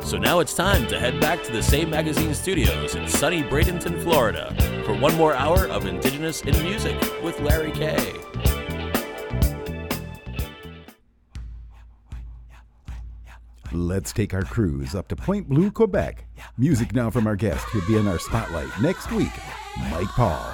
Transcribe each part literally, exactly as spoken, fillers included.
So now it's time to head back to the Save Magazine studios in sunny Bradenton, Florida, for one more hour of Indigenous in Music with Larry Kay. Let's take our cruise up to Point Blue, Quebec. Music now from our guest who'll be in our spotlight next week, Mike Paul.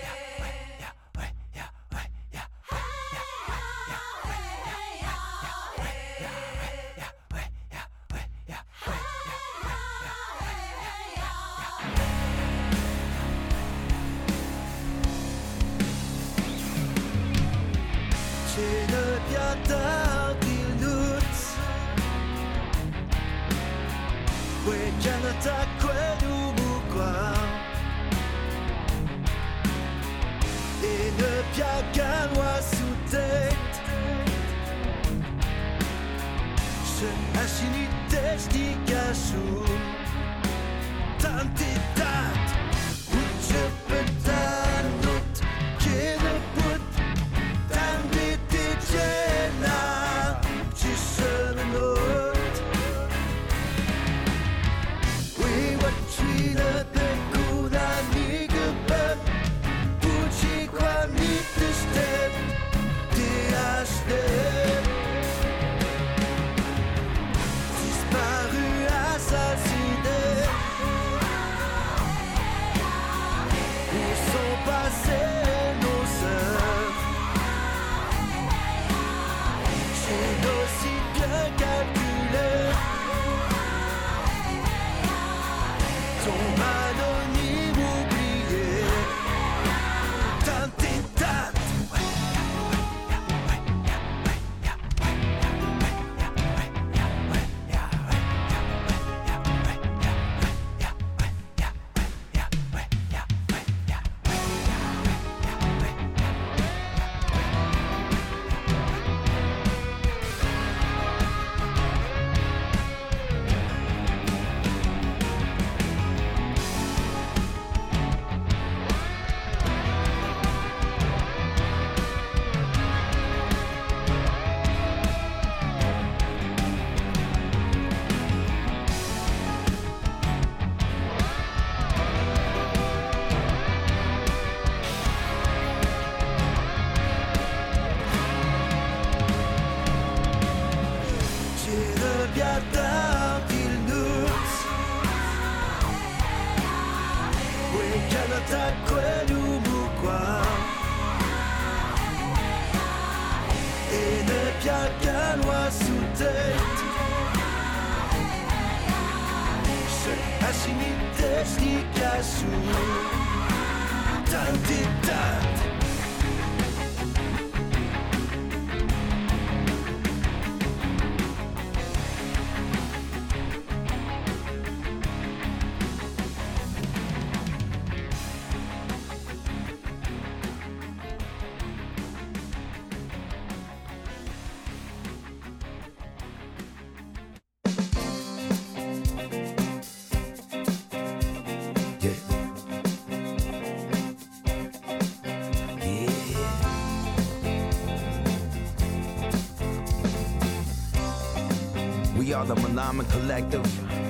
We are the Malaman Collective.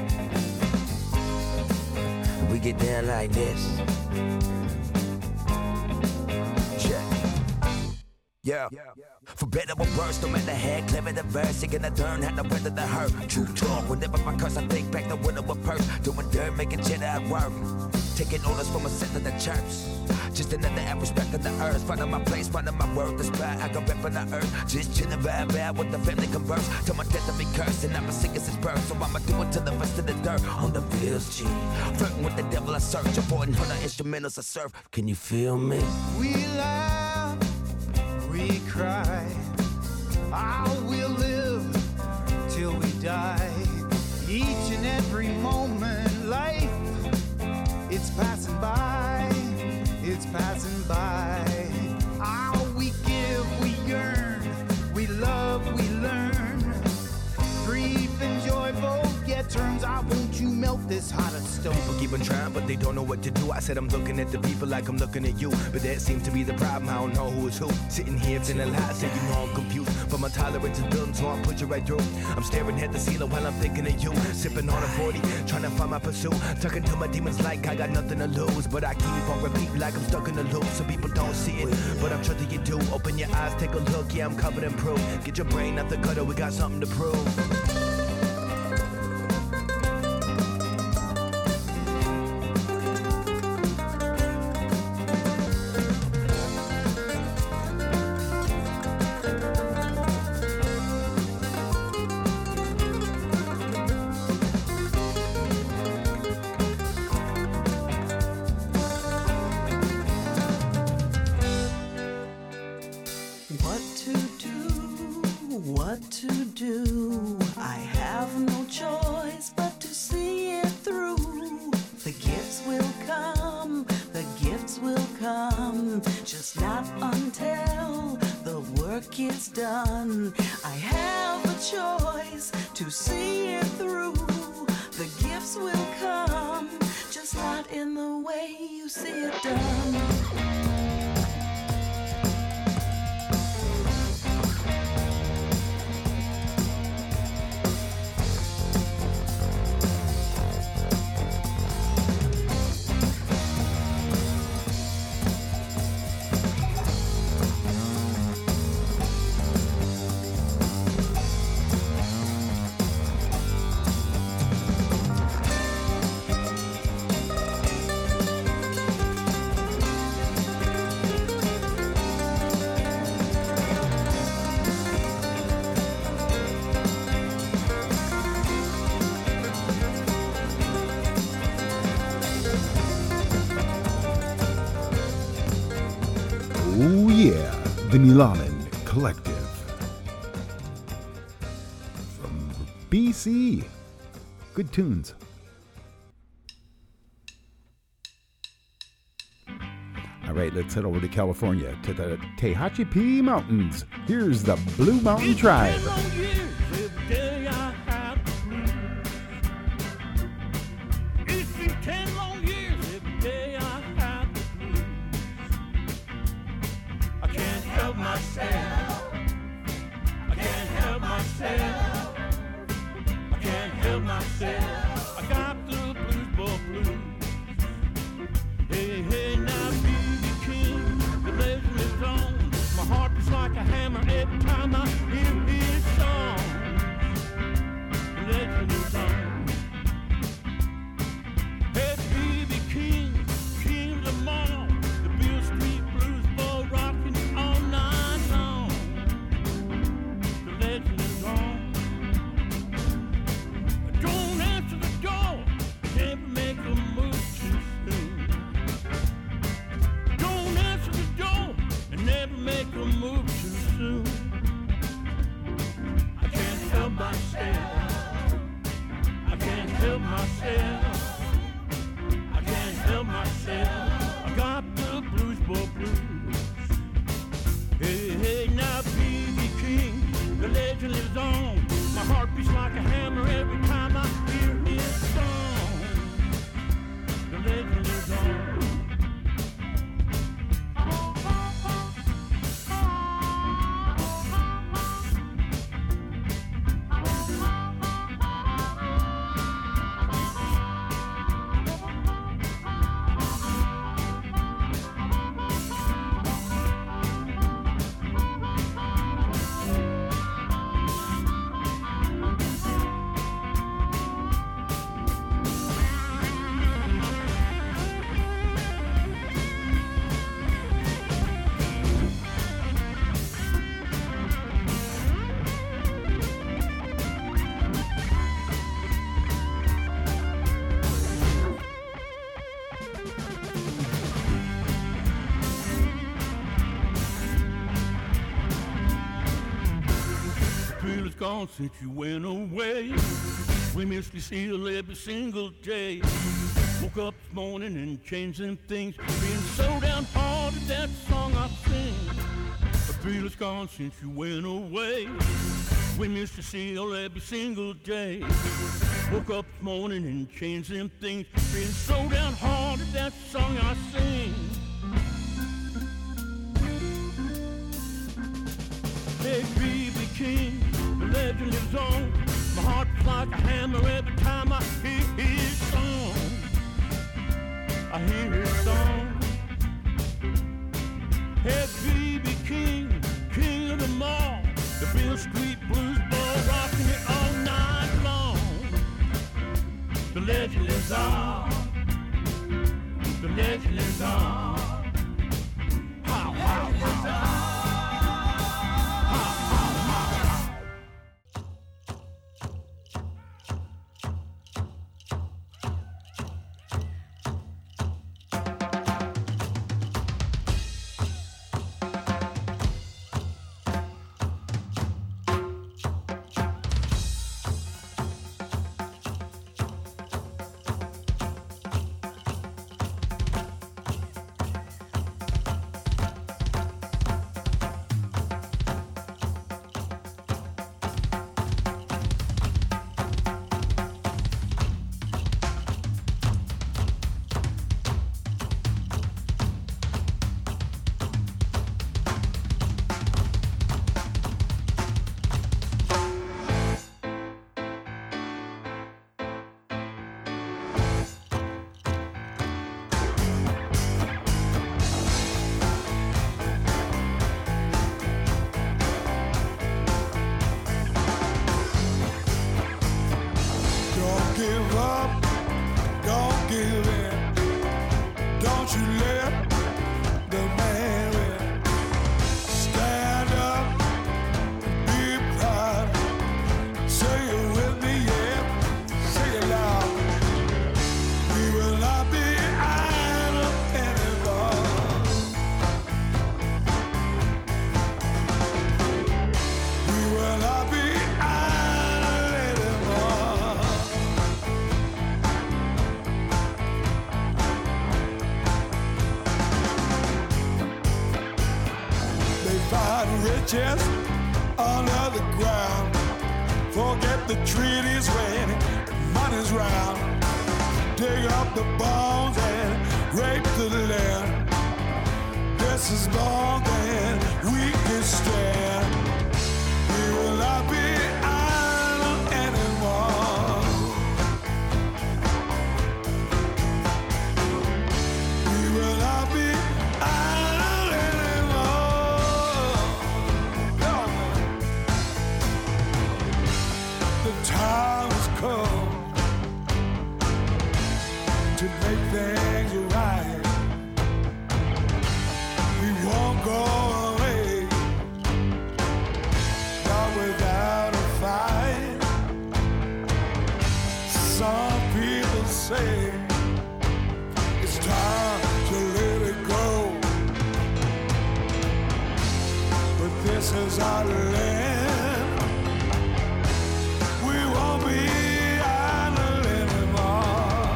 We get down like this. Check. Yeah. For better or worse, no matter how clever the verse, you're gonna learn how to weather the hurt. True talk, whenever my curse, I think back to when I was first. Doing dirt, making cheddar at work. Taking orders from a set of the chirps. Just another app, respecting the earth. Finding my place, finding my worth. The spot I got rep on the earth. Just chillin', vibe out with the family converse. Till my death to be cursed, and I'm a singer since birth. So I'ma do it to the rest of the dirt. On the fields, G. Flirting with the devil, I search. Avoiding her instrumentals, I surf. Can you feel me? We laugh, we cry. I will live till we die. Each and every moment, life, it's passing by. It's passing by. Ah, we give, we yearn, we love, we learn. Grief and joy both get turns. I won't you melt this hot of stone? People keep on trying, but they don't know what to do. I said I'm looking at the people like I'm looking at you, but that seems to be the problem. I don't know who is who. Sitting here feeling hot, saying you know I'm confused, but my tolerance is building, so I'll put you right through. I'm staring at the ceiling while I'm thinking of you, sipping on a forty, trying to find my pursuit, talking to my demons like I got nothing to lose, but I keep on repeat like I'm stuck in a loop. Some people don't see it, but I'm sure that you do. Open your eyes, take a look, yeah, I'm covered in proof. Get your brain out the gutter, we got something to prove. Oh yeah, the Milanen Collective from B C. Good tunes. All right, let's head over to California to the Tehachapi Mountains. Here's the Blue Mountain Tribe. Gone since you went away. We miss Lucille every single day. Woke up this morning and changed them things. Being so downhearted, that song I sing. I feel it's gone since you went away. We miss Lucille every single day. Woke up this morning and changed them things. Been so downhearted, that song I sing. Hey, B B King, the legend lives on. My heart's like a hammer every time I hear his song. I hear his song. Hey, B B King, king of them all. The Beale Street Blues ball, rocking it all night long. The legend lives on. The legend lives on. How, how, how. Riches under the ground. Forget the treaties when money's round. Dig up the bones and rape the land. This is more than we can stand. We will not be idle anymore. We will not be idle anymore. The time has come to make things right. We won't go away, not without a fight. Some people say it's time to let it go, but this is our land. We won't be idle anymore.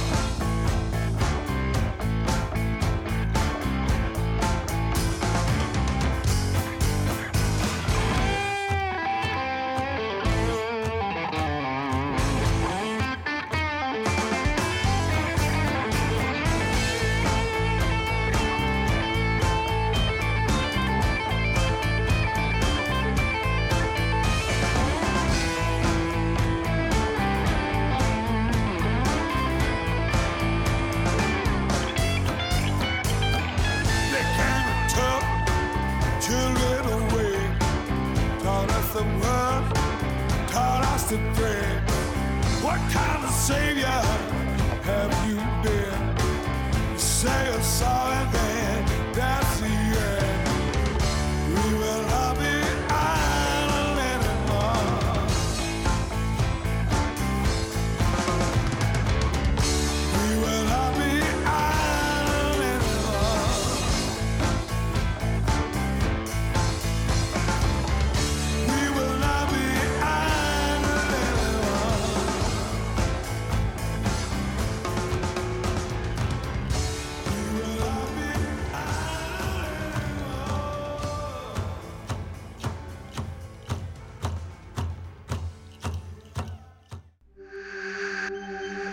They came and took children away, taught us the word, taught us to pray. What kind of savior have you been? You say you're sorry, then that's the end. We will not be idle anymore. We will not be idle anymore. We will not be idle anymore. We will not be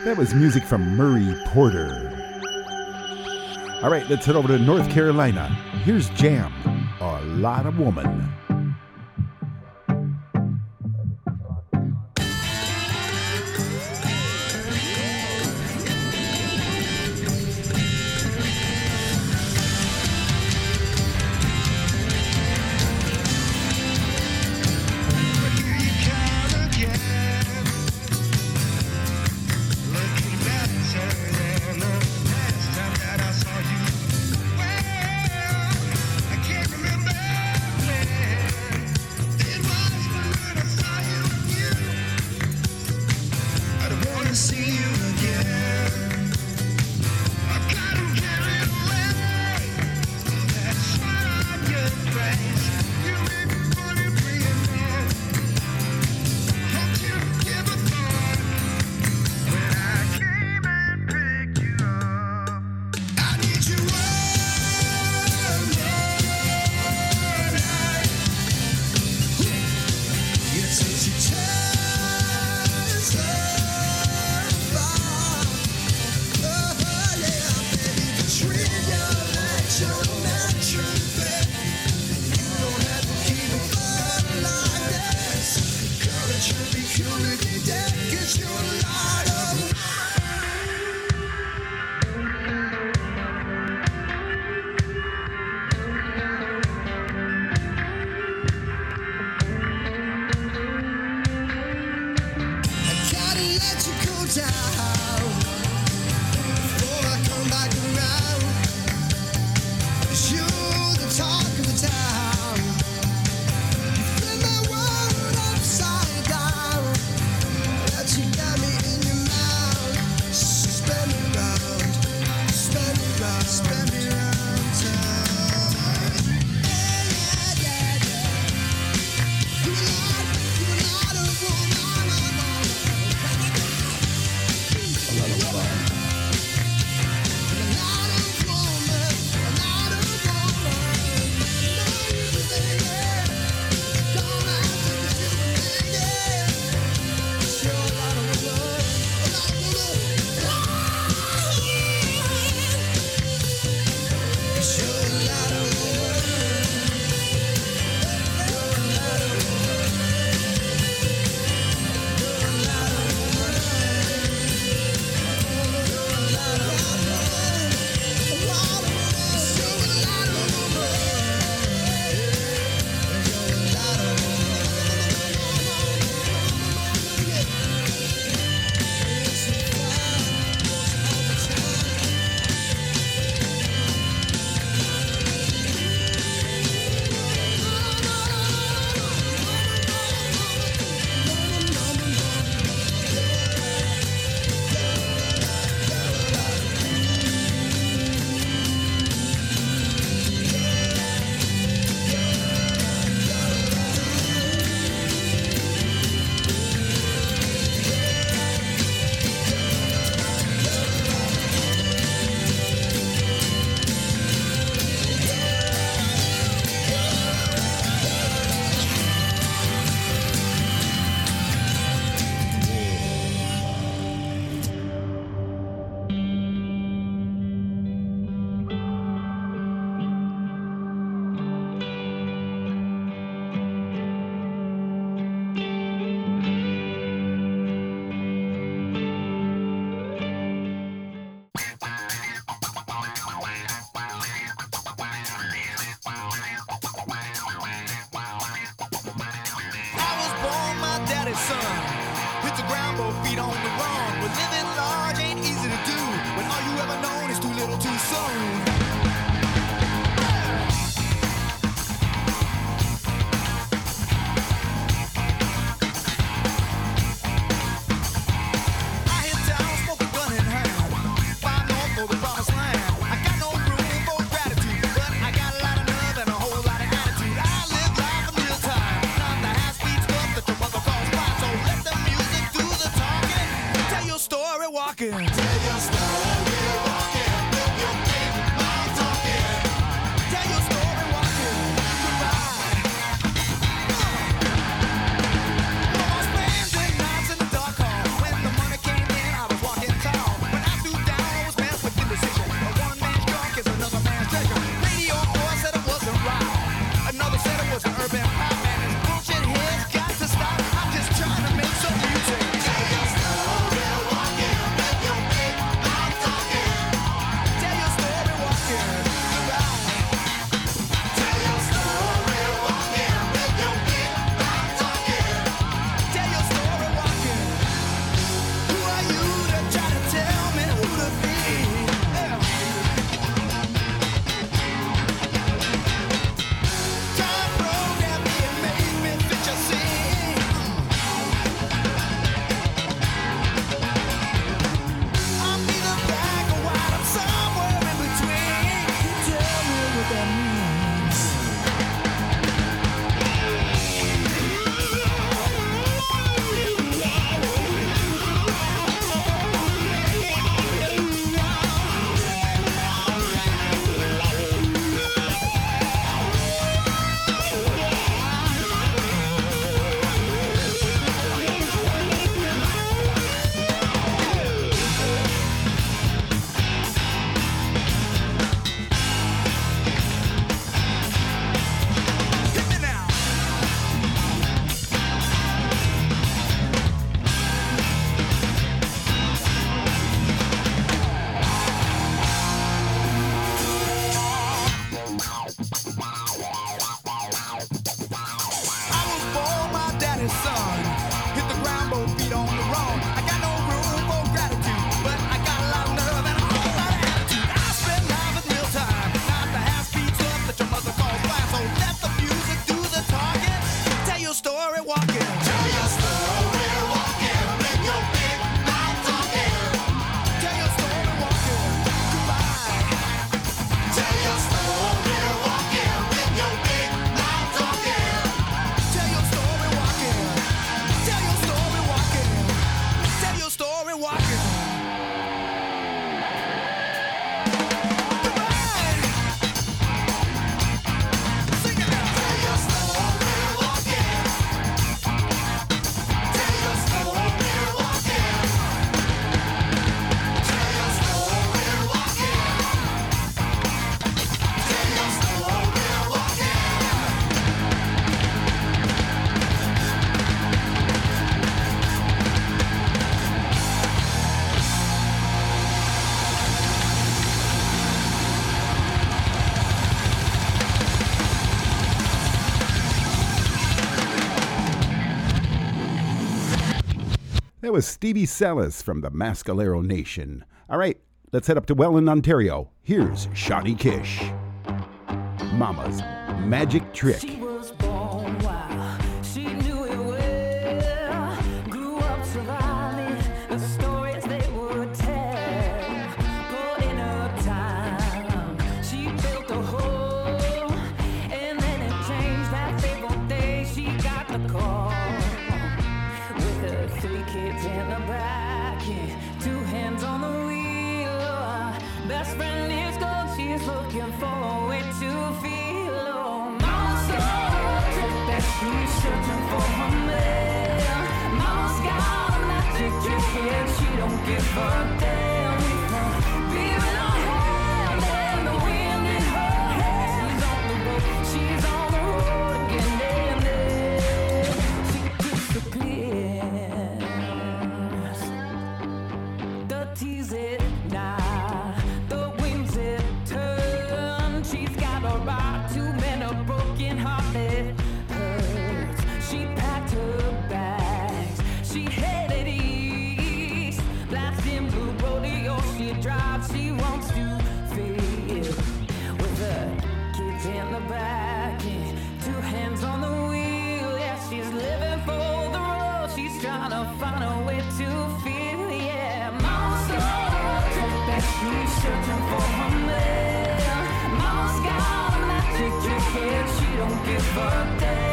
That was music from Murray Porter. All right, let's head over to North Carolina. Here's Jam, A Lot of Woman. Tell your story walking. Build your feet, my talk. That was Stevie Salas from the Mascalero Nation. All right, let's head up to Welland, Ontario. Here's Shawnee Kish. Mama's Magic Trick. She was born wild, she knew it well. Grew up surviving the stories they would tell. Put in her time, she built a home, and then it changed that fateful day. She got the call with her three kids in the back, and two hands on the wheel. Best friend is gone, she's looking for a way to feel. She's searching for her man. Mama's got a magic trick and she don't give a damn. Beer in her hand and the wind in her hair. She's on the road, she's on the road again and then she disappears. The tease it now, the winds it turn. She's got a right to mend a broken hearted. She packed her bags, she headed east. Black and blue rodeo, she drives, she wants to feel. With her kids in the back and two hands on the wheel. Yeah, she's living for the road, she's trying to find a way to feel. Yeah, Mama's on a trip and she's searching for her man. Mama's got a magic trick and she don't give a damn.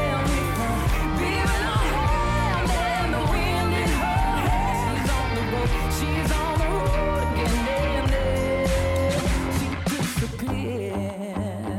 She's on the road again and then she disappears.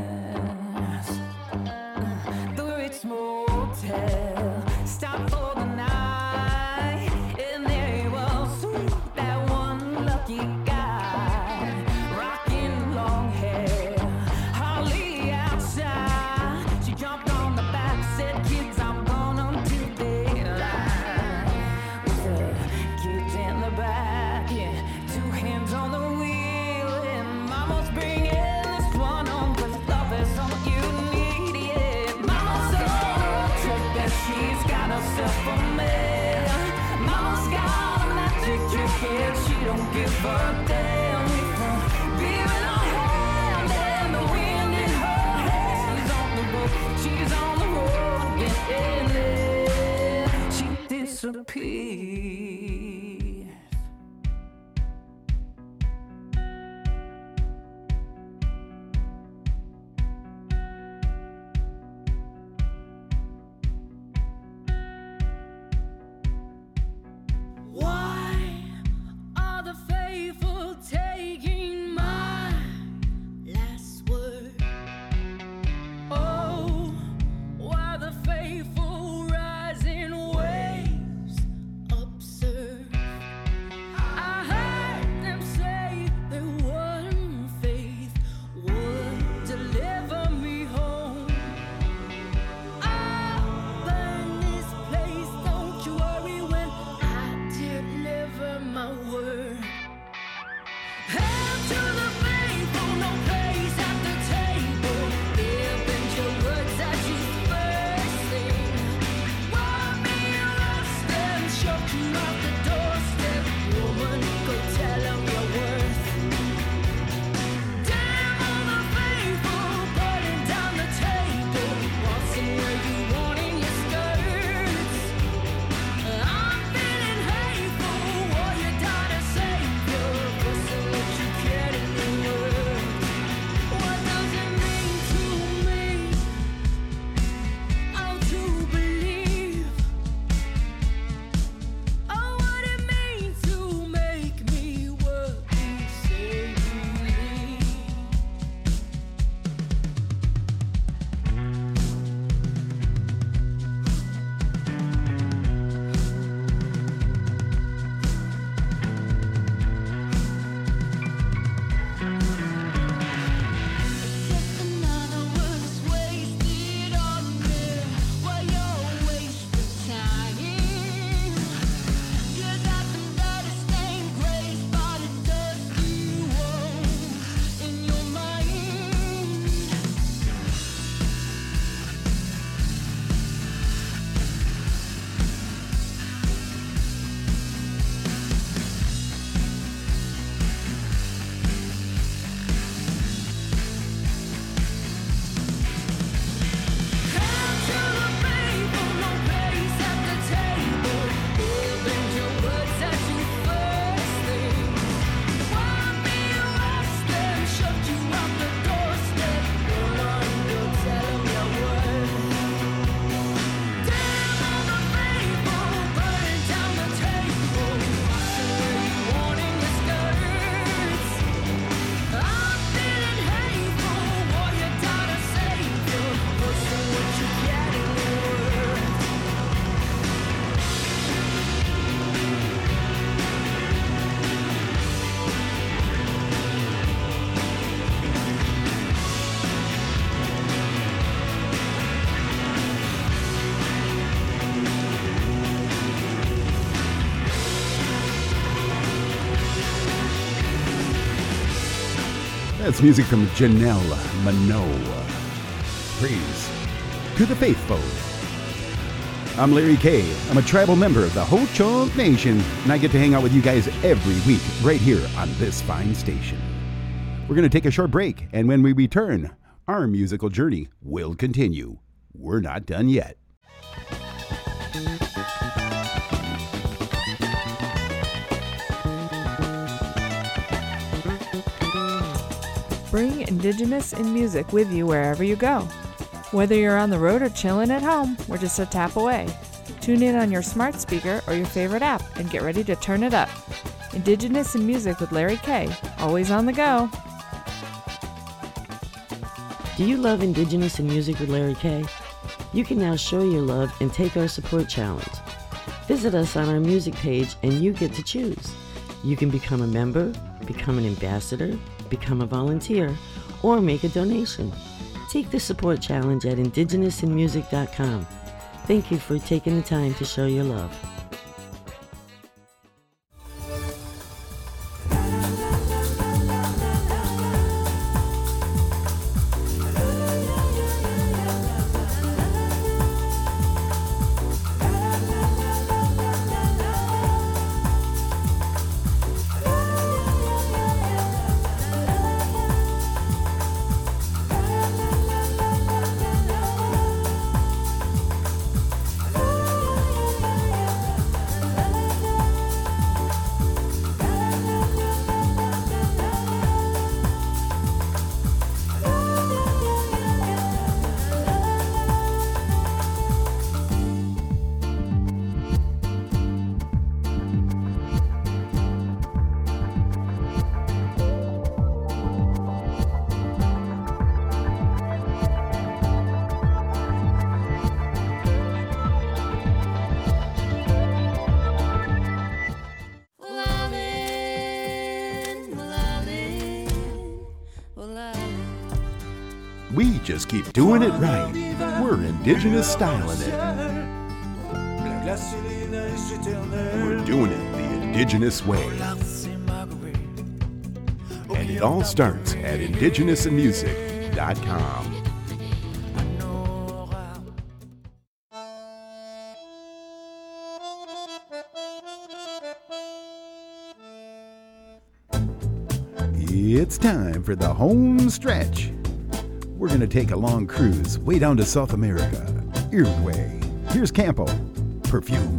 The Ritz Motel stopped for the night, and there he was, that one lucky guy, rocking long hair, Holly outside. She jumped on the back, said, "Kids, I'm going on to daylight." With her kids in the back, yeah, two hands on the wheel, and Mama's bringing this one home, 'cause love is all you need, yeah. Mama's on a trip and she's got herself a man. Mama's got a magic trick and she don't give a damn. Beer in her hand and the wind in her hair. She's on the road, she's on the road again, and then she disappears. Why are the faithful taking my last word? Oh, why the faithful rising waves absurd? That's music from Janelle Monáe. Praise to the faithful. I'm Larry K. I'm a tribal member of the Ho-Chunk Nation, and I get to hang out with you guys every week right here on this fine station. We're going to take a short break, and when we return, our musical journey will continue. We're not done yet. Bring Indigenous in music with you wherever you go. Whether you're on the road or chilling at home, we're just a tap away. Tune in on your smart speaker or your favorite app and get ready to turn it up. Indigenous in music with Larry K. Always on the go. Do you love Indigenous in music with Larry K? You can now show your love and take our support challenge. Visit us on our music page and you get to choose. You can become a member, become an ambassador, become a volunteer, or make a donation. Take the support challenge at indigenous in music dot com. Thank you for taking the time to show your love. We just keep doing it right. We're Indigenous styling it. We're doing it the Indigenous way. And it all starts at indigenous in music dot com. It's time for the home stretch. We're going to take a long cruise way down to South America, Uruguay. Here's Campo, Perfume.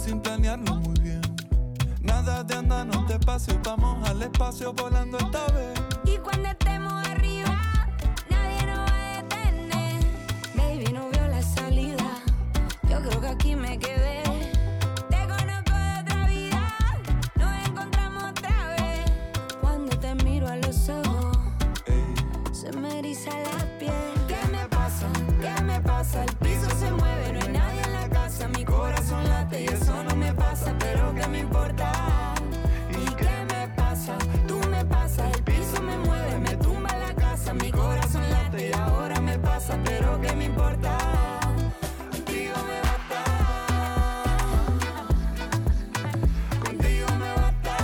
sin planearlo muy bien. Nada de andarnos despacio, vamos al espacio volando esta vez. Y cuando estemos arriba, nadie nos va a detener. Baby, no veo la salida, yo creo que aquí me quedé. Te conozco de otra vida, nos encontramos otra vez. Cuando te miro a los ojos, se me eriza la piel. ¿Qué me pasa? ¿Qué me pasa? El piso se mueve, no hay nadie en la casa. Mi corazón late y eso no me pasa, pero ¿qué me importa? ¿Y qué me pasa? Tú me pasas, el piso me mueve, me tumba la casa. Mi corazón late y ahora me pasa, pero ¿qué me importa? Contigo me basta, contigo me basta.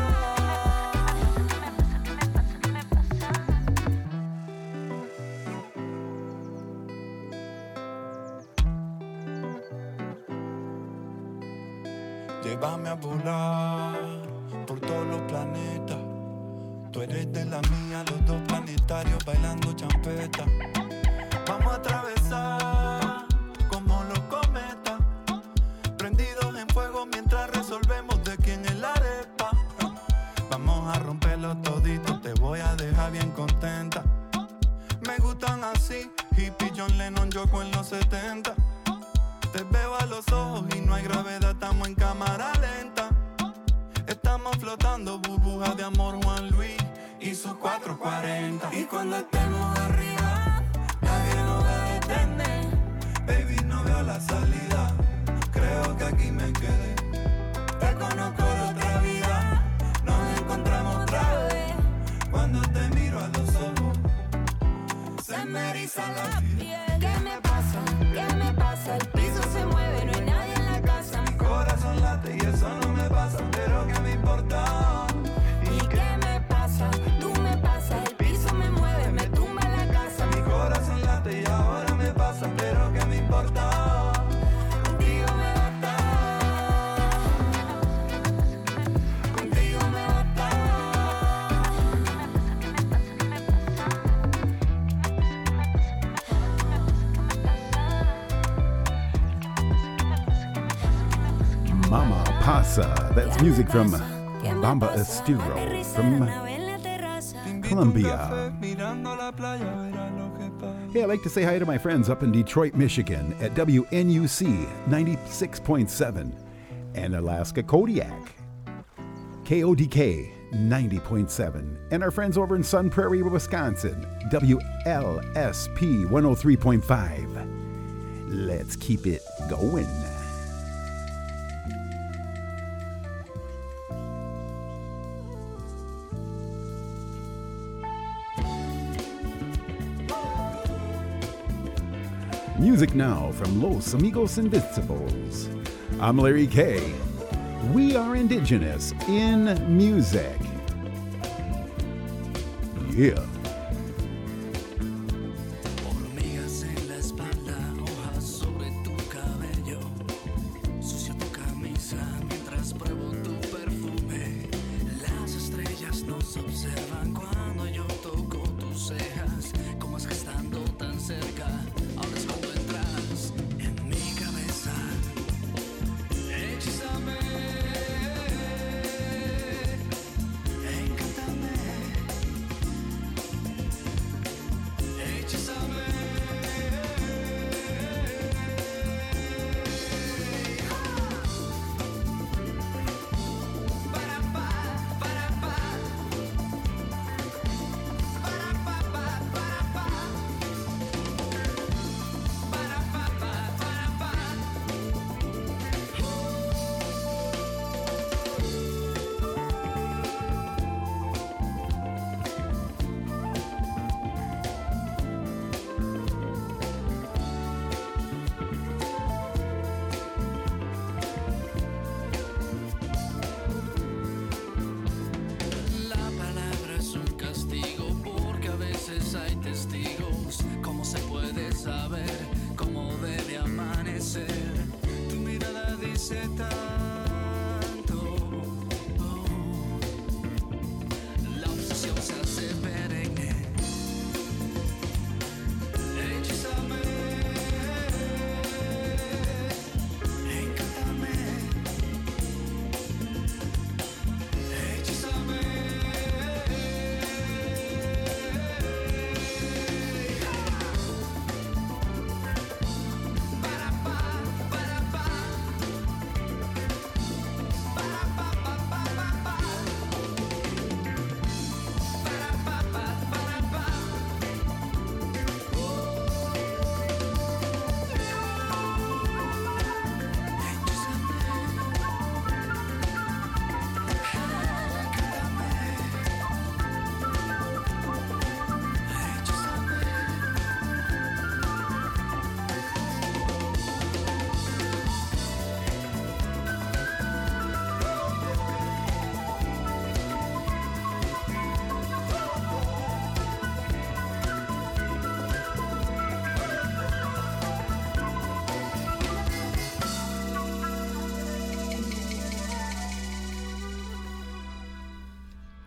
Llévame a volar por todos los planetas. Tú eres de la mía, los dos planetarios bailando champeta. Vamos a atravesar como los cometas, prendidos en fuego mientras resolvemos de quién es la arepa. Vamos a romperlo todito, te voy a dejar bien contenta. Me gustan así, hippie John Lennon, Yoko en los setenta. Te veo a los ojos y no hay gravedad, estamos en cámara lenta. Estamos flotando, burbujas de amor, Juan Luis y sus cuatrocientos cuarenta. Y cuando estemos arriba, nadie nos va a detener. Baby, no veo la salida, creo que aquí me quedé. Te conozco de otra vida, nos encontramos otra vez. Cuando te miro a los ojos, se me eriza la piel. ¿Qué me pasa? ¿Qué me pasa? El piso se mueve, no hay nadie en la casa. Mi corazón late y eso no me pasa, pero ¿qué me importa? ¿Y qué me pasa? Tú me pasas, el piso me mueve, me tumba la casa. Mi corazón late y ahora me pasa, pero ¿qué me importa? Contigo me basta, contigo me basta. Mama Pasa. That's music from Bamba Estilo from Colombia. Hey, I'd like to say hi to my friends up in Detroit, Michigan at W N U C ninety-six point seven and Alaska Kodiak, K O D K ninety point seven, and our friends over in Sun Prairie, Wisconsin, W L S P one oh three point five. Let's keep it going. Music now from Los Amigos Invincibles. I'm Larry K. We are indigenous in music. Yeah. Hormigas en la espalda, hojas sobre tu cabello. Sucio tu camisa mientras pruebo tu perfume. Las estrellas nos observan cuando yo toco tus cejas. Como es que estando tan cerca, ahora es cuando entras en mi cabeza. Hechízame, encántame.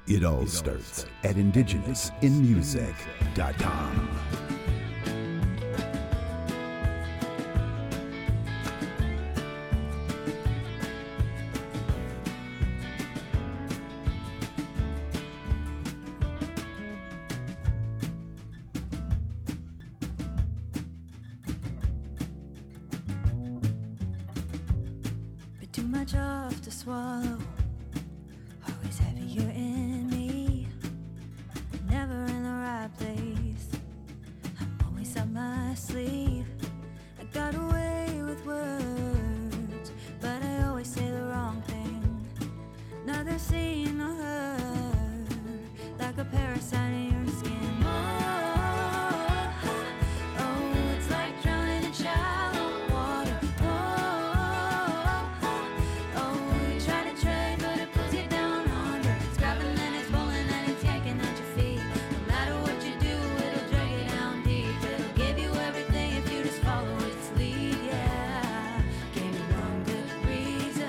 It all starts at indigenous in music dot com. But too much off to swallow, always heavier in me, never in the right place. I'm always up my sleeve. I got away with words, but I always say the wrong thing. Neither seen nor heard, like a parasite in your skin. Oh, oh, it's like drowning in shallow water. Oh, oh, you try to trade, but it pulls you down under. It's grabbing and it's pulling and it's yanking at your feet. No matter what you do, it'll drag you down deep. It'll give you everything if you just follow its lead. Yeah, give you one good reason.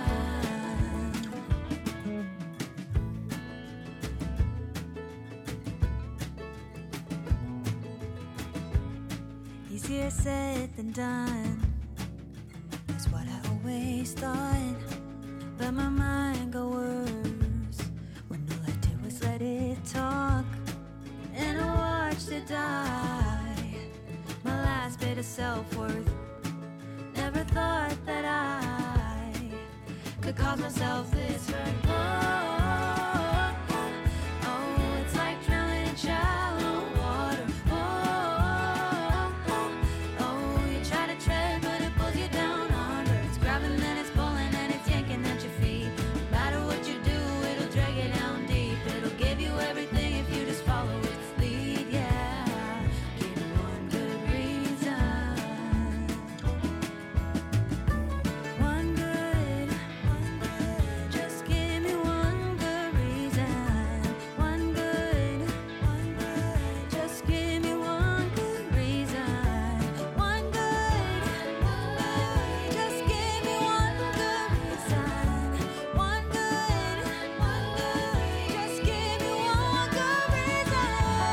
Easier said than done, that's what I always thought. But my mind got worse when all I did was let it talk, and I watched it die. My last bit of self-worth. Never thought that I could cause myself this hurt. Oh, oh, it's like drowning in shallow water. Oh, oh, you try to tread, but it pulls you down under. It's grabbing and it's pulling and it's yanking at your feet. No matter what you do, it'll drag you down deep. It'll give you everything if you just follow its lead. Yeah, give you one good reason. One good, one good. Just give me one good reason. One good, one good. Just give me one good reason. One good, one good. Just give me one good reason. One good, one good. Just give me one good reason.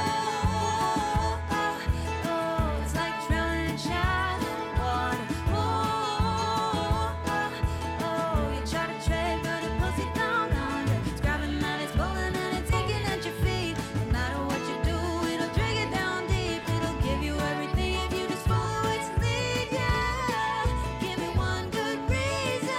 Oh, it's like drowning in shallow water. Oh, oh, you try to tread, but it pulls you down under. It's grabbing and it's pulling and it's yanking at your feet. No matter what you do, it'll drag you down deep. It'll give you everything if you just follow its lead. Yeah, give me one good reason.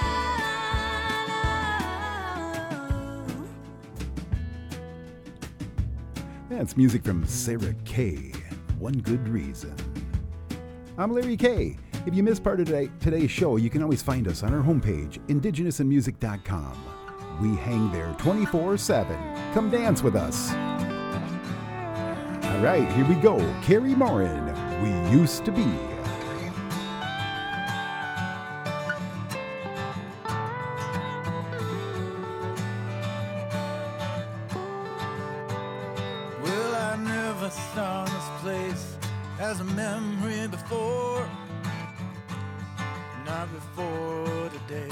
That's music from Sarah Kay. One good reason. I'm Larry Kay. If you missed part of today, today's show, you can always find us on our homepage, indigenous in music dot com. We hang there twenty-four seven. Come dance with us. All right, here we go. Carrie Morin, We Used to Be. Well, I never saw this place as a memory before, not before today.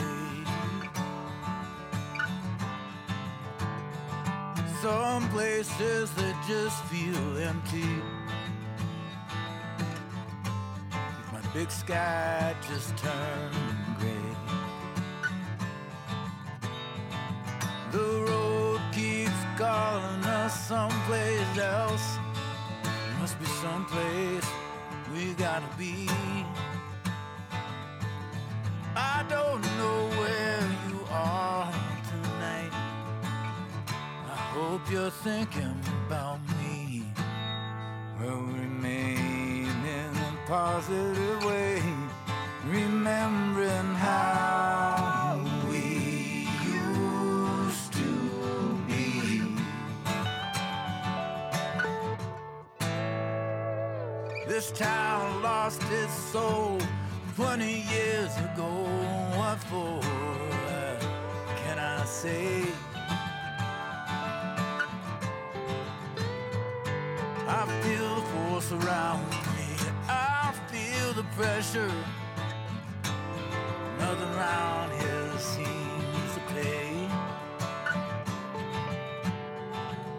Some places that just feel empty. My big sky just turned gray. The road keeps calling us someplace else. Must be someplace we gotta be. I don't know where you are tonight. I hope you're thinking about me. Well, remain in a positive way, remembering how we used to be. This town lost its soul twenty years ago. What for, uh, can I say? I feel the force around me. I feel the pressure. Nothing around here seems to pay.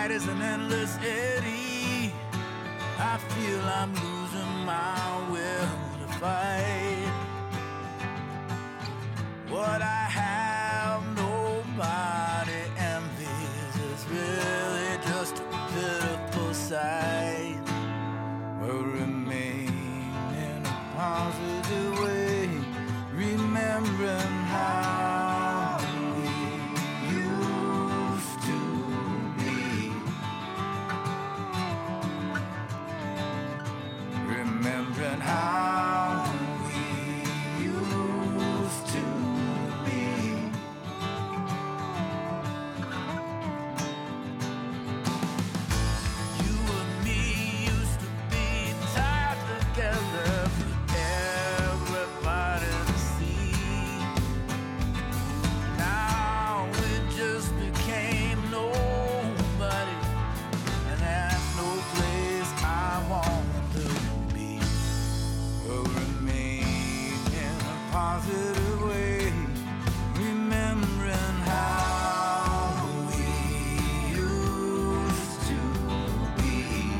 night is an endless eddy. I feel I'm losing my will to fight. What I have, nobody envies. It's really just a pitiful sight. Will remain in a positive way, remembering how we used to be. Remembering how we used to be. You and me used to be tied together for everybody to see. Now we just became nobody, and that's no place I want to be. We'll remain in a positive way, remembering how we used to be.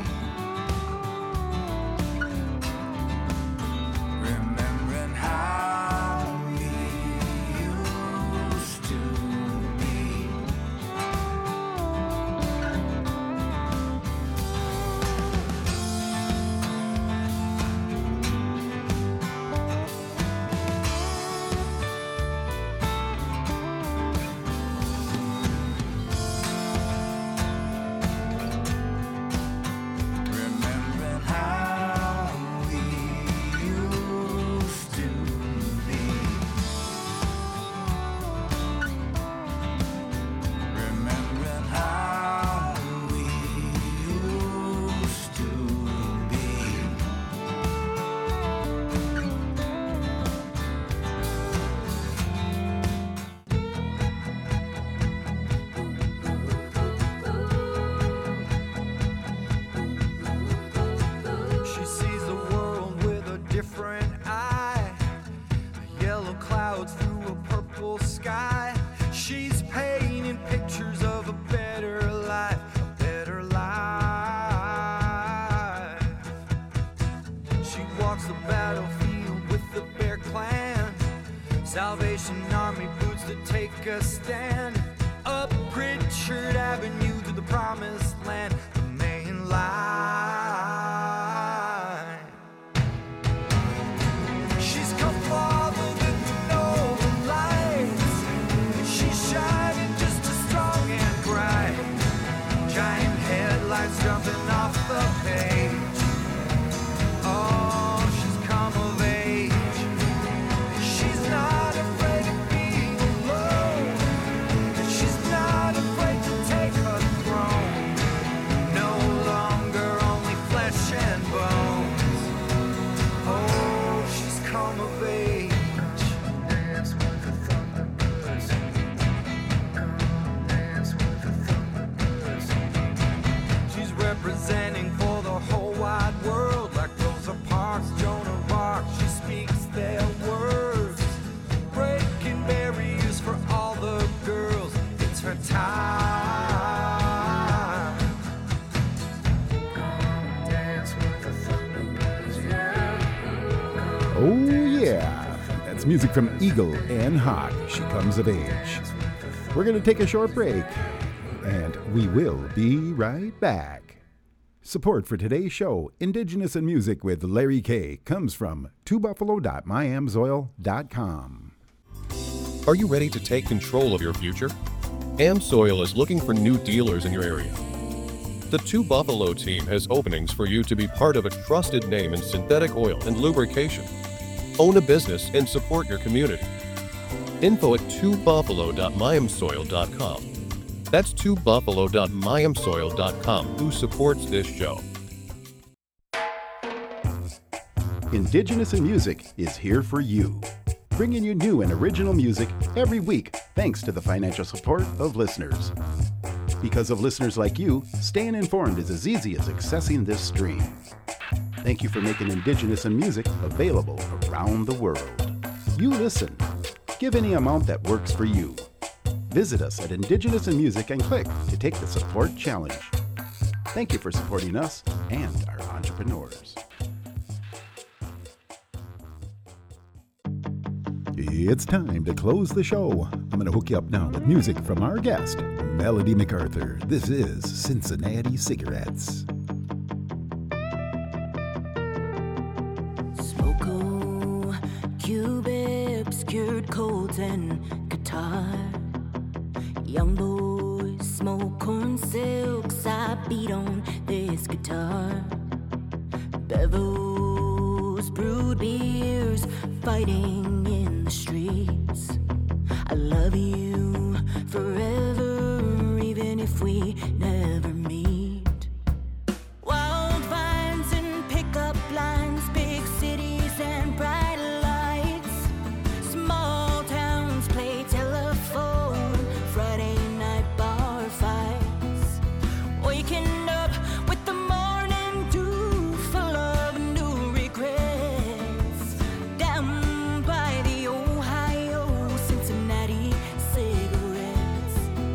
Remembering how we used to be. Remembering how we used to be. Remembering how we used to be. She sees the world with a different eye. Yellow clouds through a purple sky. She's painting pictures of a better life, a better life. She walks the battlefield with the Bear Clan. Salvation Army boots to take a stand. Up Pritchard Avenue to the promised land, the main line. She's come farther than the northern lights. She's shining just as strong and bright. Giant headlights jumping off the page. Oh, she's come of age. She's not afraid of being alone. She's not afraid to take her throne. No longer only flesh and bones. Oh, she's come of age. Dance with the Thunderbirds. Come dance with the Thunderbirds. She's representing for the whole wide world, like Rosa Parks, Joan of Arc. She speaks their words, breaking barriers for all the girls. It's her time. Come dance with the Thunderbirds, yeah. Oh, yeah. That's music from Eagle and Hawk. She comes of age. We're going to take a short break, and we will be right back. Support for today's show, Indigenous in Music with Larry K., comes from two buffalo dot my amsoil dot com. Are you ready to take control of your future? AmSoil is looking for new dealers in your area. The Two Buffalo team has openings for you to be part of a trusted name in synthetic oil and lubrication. Own a business and support your community. Info at two buffalo dot my amsoil dot com. That's two buffalo dot my amsoil dot com, who supports this show. Indigenous in Music is here for you, bringing you new and original music every week thanks to the financial support of listeners. Because of listeners like you, staying informed is as easy as accessing this stream. Thank you for making Indigenous in Music available around the world. You listen. Give any amount that works for you. Visit us at Indigenous in Music and click to take the support challenge. Thank you for supporting us and our entrepreneurs. It's time to close the show. I'm going to hook you up now with music from our guest, Melody MacArthur. This is Cincinnati Cigarettes. Smoko, Cube, obscured codes and guitar. Young boys smoke corn silks. I beat on this guitar. Bevels, brewed beers, fighting in the streets. I love you forever, even if we never meet. Wild vines and pickup lines, big cities and bright lights. Small towns play telephone, Friday night bar fights. Waking up with the morning dew, full of new regrets. Down by the Ohio, Cincinnati cigarettes.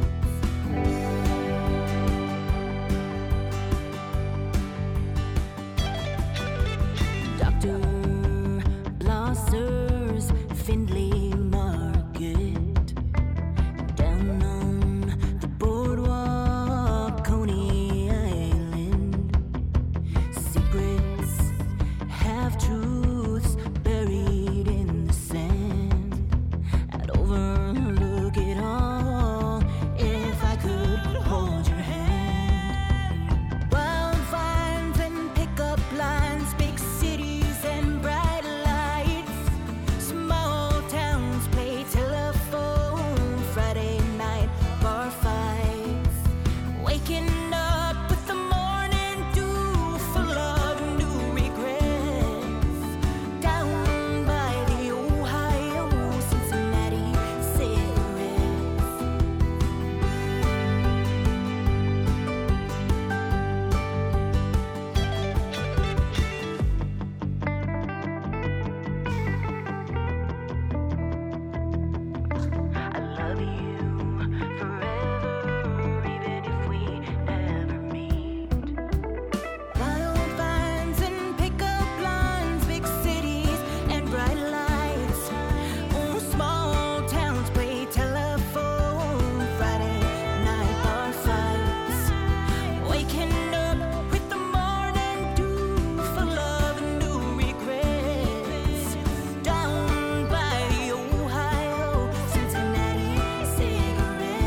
Doctor Blosser's Findlay Market. Down on the boardwalk, Coney Island. Secrets, half-truths buried in the sand. I'd overlook it all if I could hold your hand. Wild vines and pickup lines, big cities and bright lights. Small towns play telephone, Friday night bar fights. Waking up with the morning dew, full of new regrets. Down by the Ohio, Cincinnati cigarettes. I love you forever, even if we never meet. Wild vines and pickup lines, big cities and bright lights. Oh, small towns play telephone, Friday night bar fights. Waking up with the morning dew, full of new regrets. Down by the Ohio, Cincinnati cigarettes.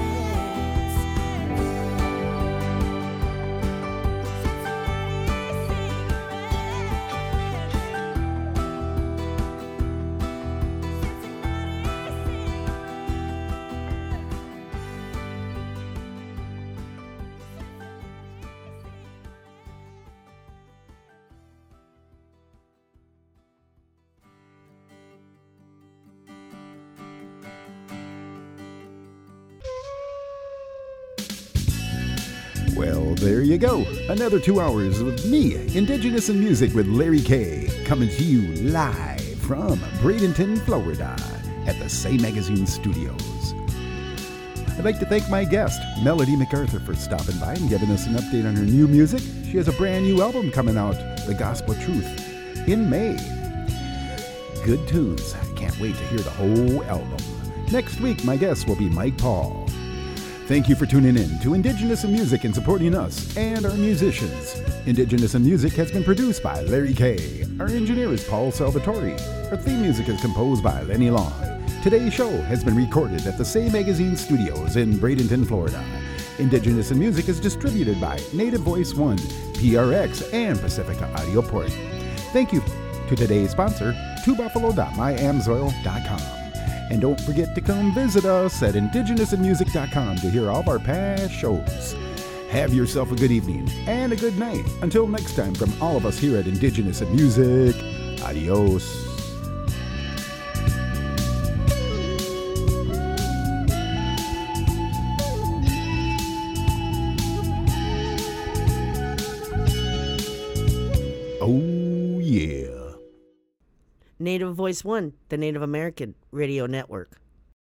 Well, there you go. Another two hours with me, Indigenous in Music with Larry K, coming to you live from Bradenton, Florida, at the Say Magazine Studios. I'd like to thank my guest, Melody MacArthur, for stopping by and giving us an update on her new music. She has a brand new album coming out, The Gospel Truth, in May. Good tunes. I can't wait to hear the whole album. Next week, my guest will be Mike Paul. Thank you for tuning in to Indigenous in Music and supporting us and our musicians. Indigenous in Music has been produced by Larry K. Our engineer is Paul Salvatore. Our theme music is composed by Lenny Long. Today's show has been recorded at the Say Magazine Studios in Bradenton, Florida. Indigenous in Music is distributed by Native Voice One, P R X, and Pacifica Audio Port. Thank you to today's sponsor, two buffalo dot my amsoil dot com. And don't forget to come visit us at indigenous in music dot com to hear all of our past shows. Have yourself a good evening and a good night. Until next time, from all of us here at Indigenous in Music, adios. Oh, yeah. Native Voice One, the Native American Radio Network.